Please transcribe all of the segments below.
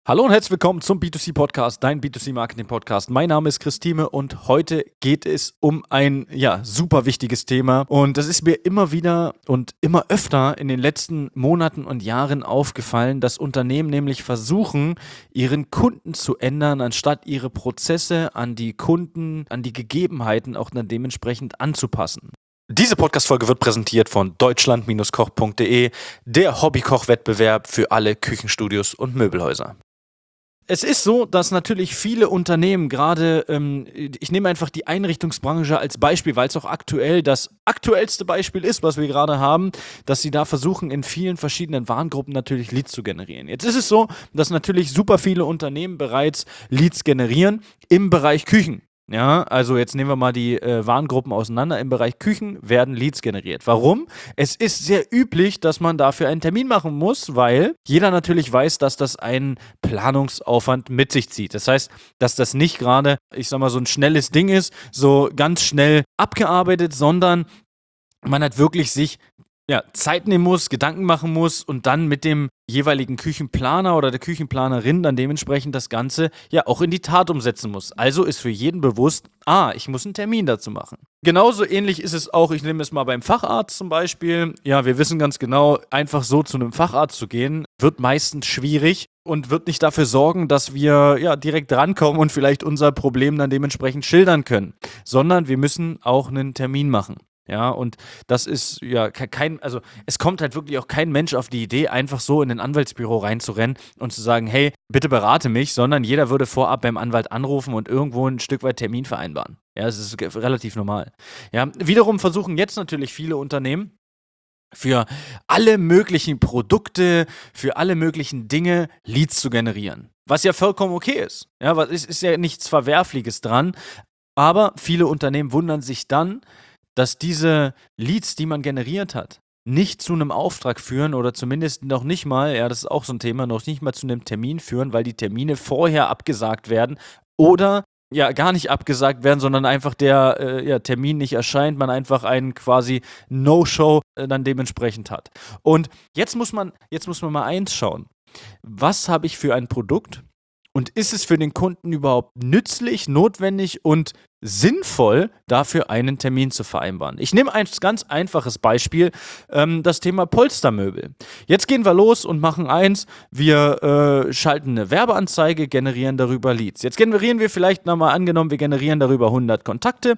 Hallo und herzlich willkommen zum B2C-Podcast, dein B2C-Marketing-Podcast. Mein Name ist Christine und heute geht es um ein super wichtiges Thema. Und das ist mir immer wieder und immer öfter in den letzten Monaten und Jahren aufgefallen, dass Unternehmen nämlich versuchen, ihren Kunden zu ändern, anstatt ihre Prozesse an die Kunden, an die Gegebenheiten auch dann dementsprechend anzupassen. Diese Podcast-Folge wird präsentiert von deutschland-koch.de, der Hobbykoch-Wettbewerb für alle Küchenstudios und Möbelhäuser. Es ist so, dass natürlich viele Unternehmen gerade, ich nehme einfach die Einrichtungsbranche als Beispiel, weil es auch aktuell das aktuellste Beispiel ist, was wir gerade haben, dass sie da versuchen, in vielen verschiedenen Warengruppen natürlich Leads zu generieren. Jetzt ist es so, dass natürlich super viele Unternehmen bereits Leads generieren im Bereich Küchen. Ja, also jetzt nehmen wir mal die Warengruppen auseinander. Im Bereich Küchen werden Leads generiert. Warum? Es ist sehr üblich, dass man dafür einen Termin machen muss, weil jeder natürlich weiß, dass das einen Planungsaufwand mit sich zieht. Das heißt, dass das nicht gerade, ich sag mal, so ein schnelles Ding ist, so ganz schnell abgearbeitet, sondern man hat wirklich sich Zeit nehmen muss, Gedanken machen muss und dann mit dem jeweiligen Küchenplaner oder der Küchenplanerin dann dementsprechend das Ganze auch in die Tat umsetzen muss. Also ist für jeden bewusst, ich muss einen Termin dazu machen. Genauso ähnlich ist es auch, ich nehme es mal beim Facharzt zum Beispiel. Ja, wir wissen ganz genau, einfach so zu einem Facharzt zu gehen, wird meistens schwierig und wird nicht dafür sorgen, dass wir direkt drankommen und vielleicht unser Problem dann dementsprechend schildern können, sondern wir müssen auch einen Termin machen. Ja, und das ist also es kommt halt wirklich auch kein Mensch auf die Idee, einfach so in ein Anwaltsbüro reinzurennen und zu sagen, hey, bitte berate mich, sondern jeder würde vorab beim Anwalt anrufen und irgendwo ein Stück weit Termin vereinbaren. Ja, es ist relativ normal. Ja, wiederum versuchen jetzt natürlich viele Unternehmen für alle möglichen Produkte, für alle möglichen Dinge Leads zu generieren. Was ja vollkommen okay ist. Ja, was ist ja nichts Verwerfliches dran. Aber viele Unternehmen wundern sich dann, dass diese Leads, die man generiert hat, nicht zu einem Auftrag führen oder zumindest noch nicht mal, das ist auch so ein Thema, noch nicht mal zu einem Termin führen, weil die Termine vorher abgesagt werden oder gar nicht abgesagt werden, sondern einfach der Termin nicht erscheint, man einfach einen quasi No-Show dann dementsprechend hat. Und jetzt muss man mal eins schauen. Was habe ich für ein Produkt? Und ist es für den Kunden überhaupt nützlich, notwendig und sinnvoll, dafür einen Termin zu vereinbaren? Ich nehme ein ganz einfaches Beispiel, das Thema Polstermöbel. Jetzt gehen wir los und machen eins, wir schalten eine Werbeanzeige, generieren darüber Leads. Jetzt generieren wir vielleicht nochmal angenommen, wir generieren darüber 100 Kontakte.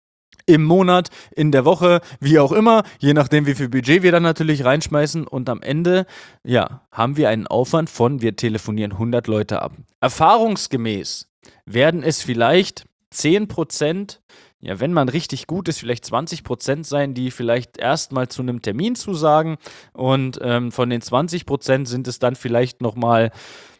Im Monat, in der Woche, wie auch immer, je nachdem, wie viel Budget wir dann natürlich reinschmeißen. Und am Ende, haben wir einen Aufwand von, wir telefonieren 100 Leute ab. Erfahrungsgemäß werden es vielleicht 10%, wenn man richtig gut ist, vielleicht 20% sein, die vielleicht erstmal zu einem Termin zusagen. Und von den 20% sind es dann vielleicht nochmal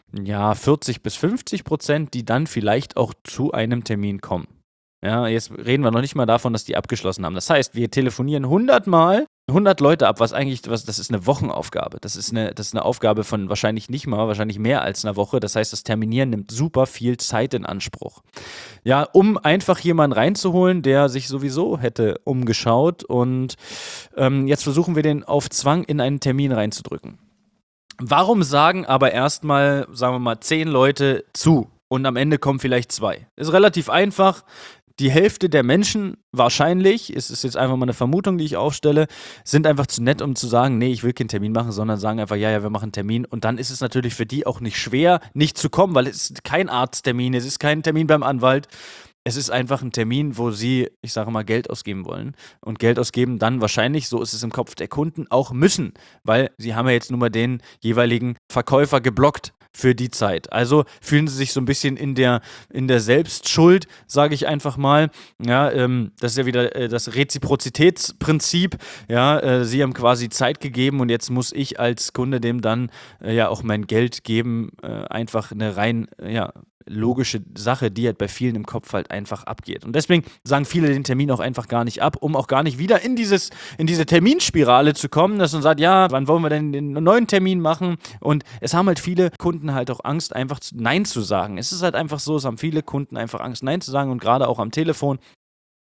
40-50%, die dann vielleicht auch zu einem Termin kommen. Ja, jetzt reden wir noch nicht mal davon, dass die abgeschlossen haben. Das heißt, wir telefonieren 100 Mal 100 Leute ab, das ist eine Wochenaufgabe. Das ist eine Aufgabe von wahrscheinlich mehr als einer Woche. Das heißt, das Terminieren nimmt super viel Zeit in Anspruch. Ja, um einfach jemanden reinzuholen, der sich sowieso hätte umgeschaut und jetzt versuchen wir den auf Zwang in einen Termin reinzudrücken. Warum sagen aber erstmal, sagen wir mal, 10 Leute zu und am Ende kommen vielleicht 2? Ist relativ einfach. Die Hälfte der Menschen wahrscheinlich, es ist jetzt einfach mal eine Vermutung, die ich aufstelle, sind einfach zu nett, um zu sagen, nee, ich will keinen Termin machen, sondern sagen einfach, wir machen einen Termin. Und dann ist es natürlich für die auch nicht schwer, nicht zu kommen, weil es ist kein Arzttermin, es ist kein Termin beim Anwalt. Es ist einfach ein Termin, wo sie, ich sage mal, Geld ausgeben wollen. Und Geld ausgeben dann wahrscheinlich, so ist es im Kopf der Kunden, auch müssen. Weil sie haben ja jetzt nur mal den jeweiligen Verkäufer geblockt für die Zeit. Also fühlen sie sich so ein bisschen in der Selbstschuld, sage ich einfach mal. Ja, das ist ja wieder das Reziprozitätsprinzip. Ja, sie haben quasi Zeit gegeben und jetzt muss ich als Kunde dem dann auch mein Geld geben. Einfach eine rein, logische Sache, die halt bei vielen im Kopf halt einfach abgeht. Und deswegen sagen viele den Termin auch einfach gar nicht ab, um auch gar nicht wieder in diese Terminspirale zu kommen, dass man sagt, wann wollen wir denn den neuen Termin machen? Und es haben halt viele Kunden halt auch Angst, einfach Nein zu sagen. Es ist halt einfach so, es haben viele Kunden einfach Angst, Nein zu sagen und gerade auch am Telefon.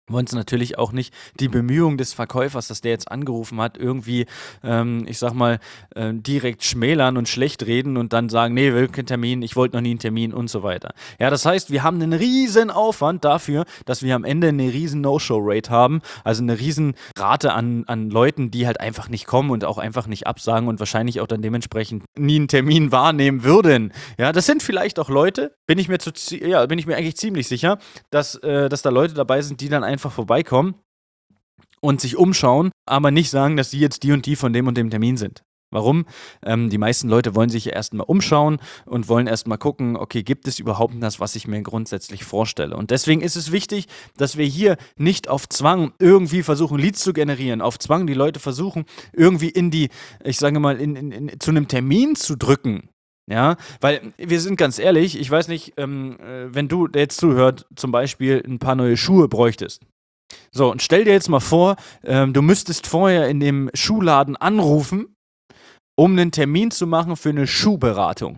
wollen es natürlich auch nicht die Bemühungen des Verkäufers, dass der jetzt angerufen hat, irgendwie, ich sage mal, direkt schmälern und schlecht reden und dann sagen: „Nee, will keinen Termin, ich wollte noch nie einen Termin“ und so weiter. Ja, das heißt, wir haben einen riesen Aufwand dafür, dass wir am Ende eine riesen No-Show-Rate haben, also eine riesen Rate an Leuten, die halt einfach nicht kommen und auch einfach nicht absagen und wahrscheinlich auch dann dementsprechend nie einen Termin wahrnehmen würden. Ja, das sind vielleicht auch Leute, bin ich mir eigentlich ziemlich sicher, dass da Leute dabei sind, die dann einfach vorbeikommen und sich umschauen, aber nicht sagen, dass sie jetzt die und dem Termin sind. Warum? Die meisten Leute wollen sich ja erst mal umschauen und wollen erst mal gucken, okay, gibt es überhaupt das, was ich mir grundsätzlich vorstelle? Und deswegen ist es wichtig, dass wir hier nicht auf Zwang irgendwie versuchen, Leads zu generieren, auf Zwang die Leute versuchen, irgendwie ich sage mal, zu einem Termin zu drücken. Ja, weil wir sind ganz ehrlich, ich weiß nicht, wenn du, der jetzt zuhört, zum Beispiel ein paar neue Schuhe bräuchtest. So, und stell dir jetzt mal vor, du müsstest vorher in dem Schuhladen anrufen, um einen Termin zu machen für eine Schuhberatung.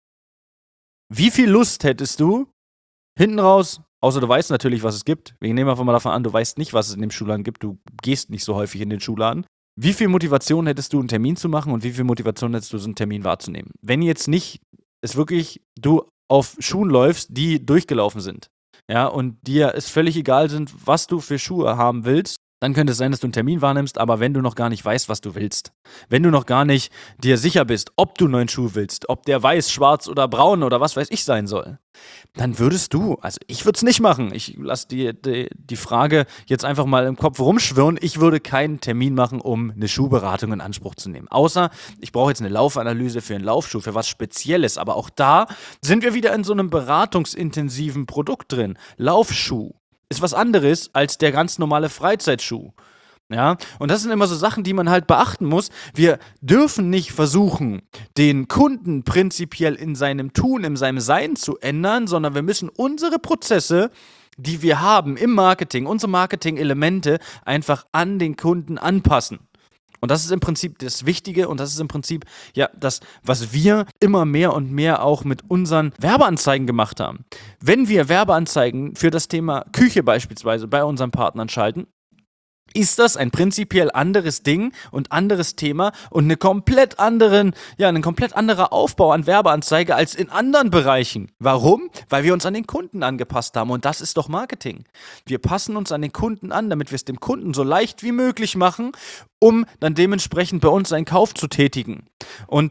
Wie viel Lust hättest du hinten raus, außer du weißt natürlich, was es gibt. Wir nehmen einfach mal davon an, du weißt nicht, was es in dem Schuhladen gibt. Du gehst nicht so häufig in den Schuhladen. Wie viel Motivation hättest du, einen Termin zu machen und wie viel Motivation hättest du, so einen Termin wahrzunehmen? Wenn jetzt nicht es wirklich du auf Schuhen läufst, die durchgelaufen sind, ja, und dir es völlig egal sind, was du für Schuhe haben willst, dann könnte es sein, dass du einen Termin wahrnimmst, aber wenn du noch gar nicht weißt, was du willst, wenn du noch gar nicht dir sicher bist, ob du einen neuen Schuh willst, ob der weiß, schwarz oder braun oder was weiß ich sein soll, dann würdest du, also ich würde es nicht machen, ich lasse die Frage jetzt einfach mal im Kopf rumschwirren, ich würde keinen Termin machen, um eine Schuhberatung in Anspruch zu nehmen. Außer, ich brauche jetzt eine Laufanalyse für einen Laufschuh, für was Spezielles, aber auch da sind wir wieder in so einem beratungsintensiven Produkt drin. Laufschuh ist was anderes als der ganz normale Freizeitschuh. Ja, und das sind immer so Sachen, die man halt beachten muss. Wir dürfen nicht versuchen, den Kunden prinzipiell in seinem Tun, in seinem Sein zu ändern, sondern wir müssen unsere Prozesse, die wir haben im Marketing, unsere Marketing-Elemente einfach an den Kunden anpassen. Und das ist im Prinzip das Wichtige und das ist im Prinzip ja das, was wir immer mehr und mehr auch mit unseren Werbeanzeigen gemacht haben. Wenn wir Werbeanzeigen für das Thema Küche beispielsweise bei unseren Partnern schalten, ist das ein prinzipiell anderes Ding und anderes Thema und ein komplett anderer Aufbau an Werbeanzeige als in anderen Bereichen. Warum? Weil wir uns an den Kunden angepasst haben und das ist doch Marketing. Wir passen uns an den Kunden an, damit wir es dem Kunden so leicht wie möglich machen, um dann dementsprechend bei uns einen Kauf zu tätigen. Und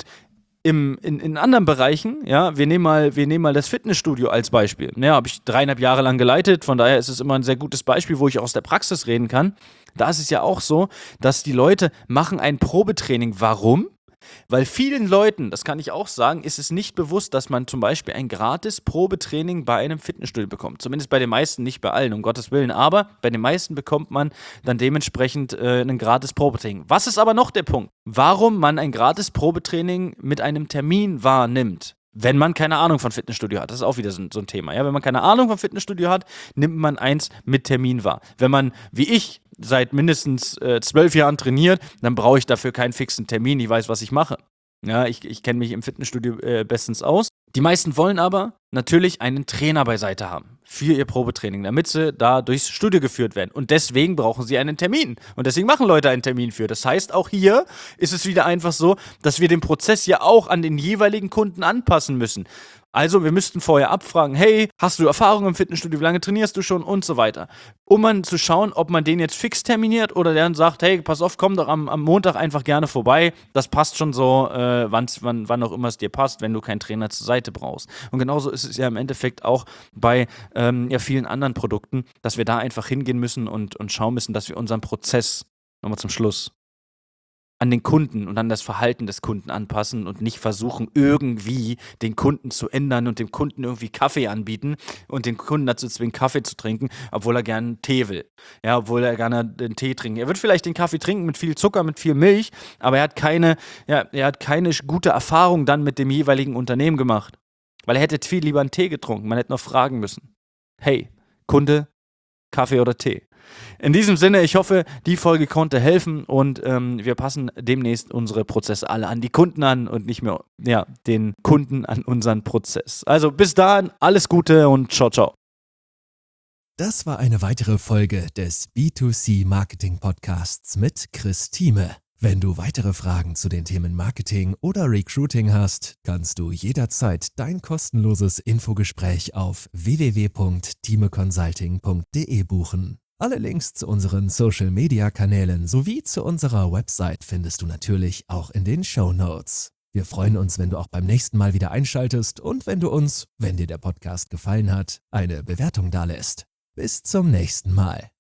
in anderen Bereichen, ja, wir nehmen mal das Fitnessstudio als Beispiel. Ja, habe ich 3,5 Jahre lang geleitet, von daher ist es immer ein sehr gutes Beispiel, wo ich aus der Praxis reden kann. Da ist es ja auch so, dass die Leute machen ein Probetraining. Warum? Weil vielen Leuten, das kann ich auch sagen, ist es nicht bewusst, dass man zum Beispiel ein gratis Probetraining bei einem Fitnessstudio bekommt. Zumindest bei den meisten, nicht bei allen, um Gottes Willen. Aber bei den meisten bekommt man dann dementsprechend ein gratis Probetraining. Was ist aber noch der Punkt? Warum man ein gratis Probetraining mit einem Termin wahrnimmt? Wenn man keine Ahnung von Fitnessstudio hat. Das ist auch wieder so ein Thema. Ja? Wenn man keine Ahnung von Fitnessstudio hat, nimmt man eins mit Termin wahr. Wenn man, wie ich, seit mindestens 12 Jahren trainiert, dann brauche ich dafür keinen fixen Termin. Ich weiß, was ich mache. Ja, ich kenne mich im Fitnessstudio bestens aus. Die meisten wollen aber natürlich einen Trainer beiseite haben für ihr Probetraining, damit sie da durchs Studio geführt werden. Und deswegen brauchen sie einen Termin. Und deswegen machen Leute einen Termin für. Das heißt, auch hier ist es wieder einfach so, dass wir den Prozess ja auch an den jeweiligen Kunden anpassen müssen. Also, wir müssten vorher abfragen, hey, hast du Erfahrung im Fitnessstudio, wie lange trainierst du schon und so weiter. Um dann zu schauen, ob man den jetzt fix terminiert oder der dann sagt, hey, pass auf, komm doch am Montag einfach gerne vorbei. Das passt schon so, wann auch immer es dir passt, wenn du keinen Trainer zur Seite brauchst. Und genauso ist es ja im Endeffekt auch bei vielen anderen Produkten, dass wir da einfach hingehen müssen und schauen müssen, dass wir unseren Prozess, nochmal zum Schluss, an den Kunden und an das Verhalten des Kunden anpassen und nicht versuchen, irgendwie den Kunden zu ändern und dem Kunden irgendwie Kaffee anbieten und den Kunden dazu zwingen, Kaffee zu trinken, obwohl er gerne Tee will. Ja, obwohl er gerne den Tee trinkt. Er wird vielleicht den Kaffee trinken mit viel Zucker, mit viel Milch, aber er hat keine gute Erfahrung dann mit dem jeweiligen Unternehmen gemacht. Weil er hätte viel lieber einen Tee getrunken. Man hätte noch fragen müssen. Hey, Kunde, Kaffee oder Tee? In diesem Sinne, ich hoffe, die Folge konnte helfen und wir passen demnächst unsere Prozesse alle an die Kunden an und nicht mehr den Kunden an unseren Prozess. Also bis dahin, alles Gute und ciao, ciao. Das war eine weitere Folge des B2C Marketing Podcasts mit Chris Thieme. Wenn du weitere Fragen zu den Themen Marketing oder Recruiting hast, kannst du jederzeit dein kostenloses Infogespräch auf www.thimeconsulting.de buchen. Alle Links zu unseren Social-Media-Kanälen sowie zu unserer Website findest du natürlich auch in den Shownotes. Wir freuen uns, wenn du auch beim nächsten Mal wieder einschaltest und wenn du uns, wenn dir der Podcast gefallen hat, eine Bewertung dalässt. Bis zum nächsten Mal.